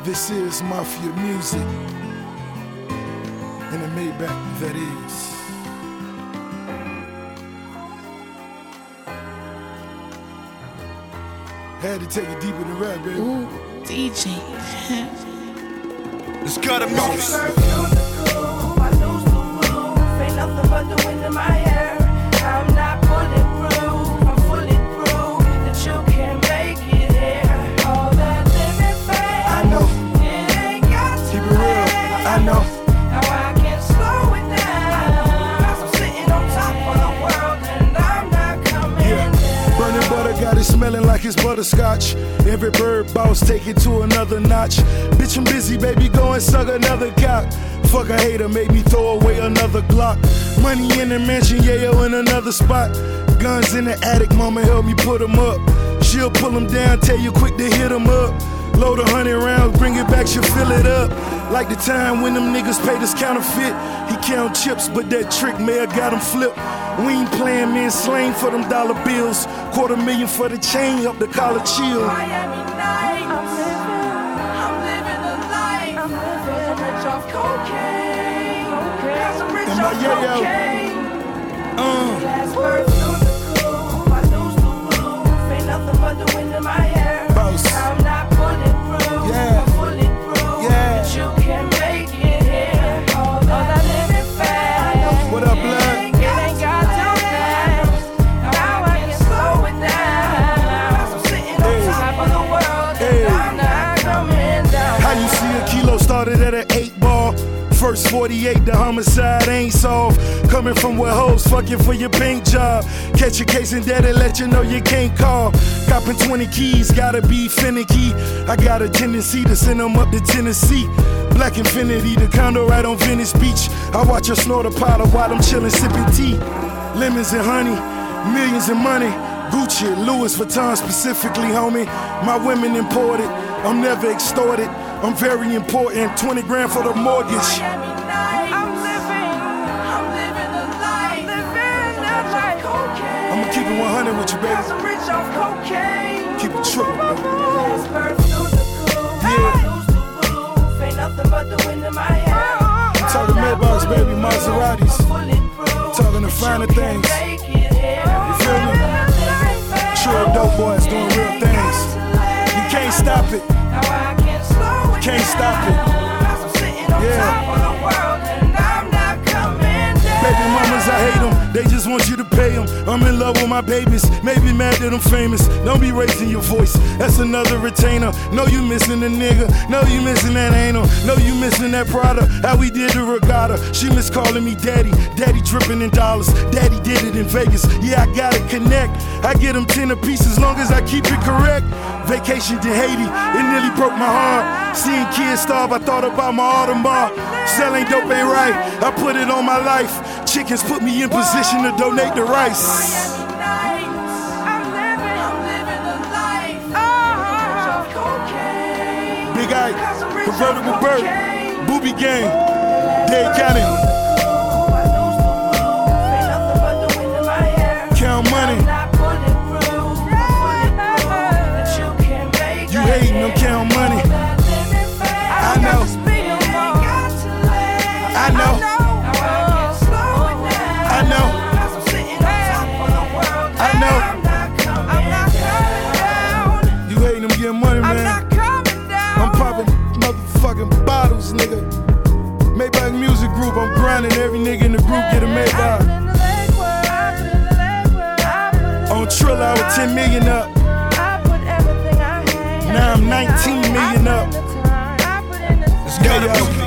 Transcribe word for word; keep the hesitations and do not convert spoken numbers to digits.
This is Mafia music, and it made back that is. Had to take it deeper than rap, baby. Ooh, D J. It's gotta move. I lose the roof, ain't nothing but the wind in my hair. I'm not bulletproof, I'm fully proof that you can make it here. All that living fast, I know. It ain't got to Keep it real, last. I know. Now I can slow it down, 'cause I'm sitting on top of the world and I'm not coming Yeah. down. Burning butter got it smelling like it's butterscotch. Every bird boss take it to another notch. Bitch, I'm busy, baby, go and suck another cock. Fuck a hater, make me throw away another Glock. Money in the mansion, yeah, yo, in another spot. Guns in the attic, mama help me put them up. She'll pull them down, tell you quick to hit them up. Load a hundred rounds, bring it back, she'll fill it up. Like the time when them niggas paid us counterfeit. He count chips, but that trick mayor got him flipped. We ain't playing, man, slang for them dollar bills. Quarter million for the chain, help the collar chill. Miami nights, I'm living, I'm living the life. I'm living rich off cocaine, cause I'm rich And my off yo-yo. cocaine. Uh, Last bird through the coop, I lose the roof, ain't nothing but the wind in my hair. Boss. I'm not bulletproof, Yeah. I'm fully proof Yeah. that you can make it here. All that living fast, What up, blood? It ain't got to last. Now I can slow it down, 'cause I'm sitting on Hey. top of the world Hey. and I'm not coming down. How you see a kilo started at an eight ball? First forty-eight, the homicide ain't solved. Coming from where hoes fucking for your paint job. Catch a case and daddy let you know you can't call. Copping twenty keys, gotta be finicky. I got a tendency to send them up to Tennessee. Black Infinity, the condo right on Venice Beach. I watch her snort a powder while I'm chillin' sipping tea. Lemons and honey, millions in money. Gucci, Louis Vuitton specifically, homie. My women imported, I'm never extorted. I'm very important, twenty grand for the mortgage. Miami nights, I'm living, I'm living the life. Living the life. Cocaine. I'ma keep it one hundred with you, baby. Cause I'm rich off cocaine. Keep it true, baby. Last bird through the coop, Yeah. I lose the roof, ain't nothing but the wind in my hair. I'm talking Maybachs, baby, Maseratis. Talking the finer things. You feel me? True dope boys doing real things. You can't stop it. Can't stop it. Yeah. Baby mamas, I hate them. They just want you to pay them. I'm in love with my babies. Maybe mad that I'm famous. Don't be raising your voice. That's another retainer. Know you missing the nigga. Know you missing that anal. Know you missing that Prada. How we did the regatta. She miss calling me daddy. Daddy dripping in dollars. Daddy did it in Vegas. Yeah, I gotta connect. I get them ten apiece as long as I keep it correct. Vacation to Haiti. It nearly broke my heart. Seeing kids starve, I thought about my Audemars. Selling dope ain't right. I put it on my life. Chickens put me in position to donate the rice. Miami nights, I'm living, I'm living the life. Oh, cocaine. Big Ike, Convertible Bird, Booby Gang, Dade County. Count money. You hating, I'm count money. I know. I know. I know. I know. You hating, I'm getting money, man. I'm popping motherfucking bottles, nigga. Maybach Music Group, I'm grinding. Every nigga in the group get a Maybach. On Trilla, I was ten million up. Now I'm nineteen million up. Let's go, y'all.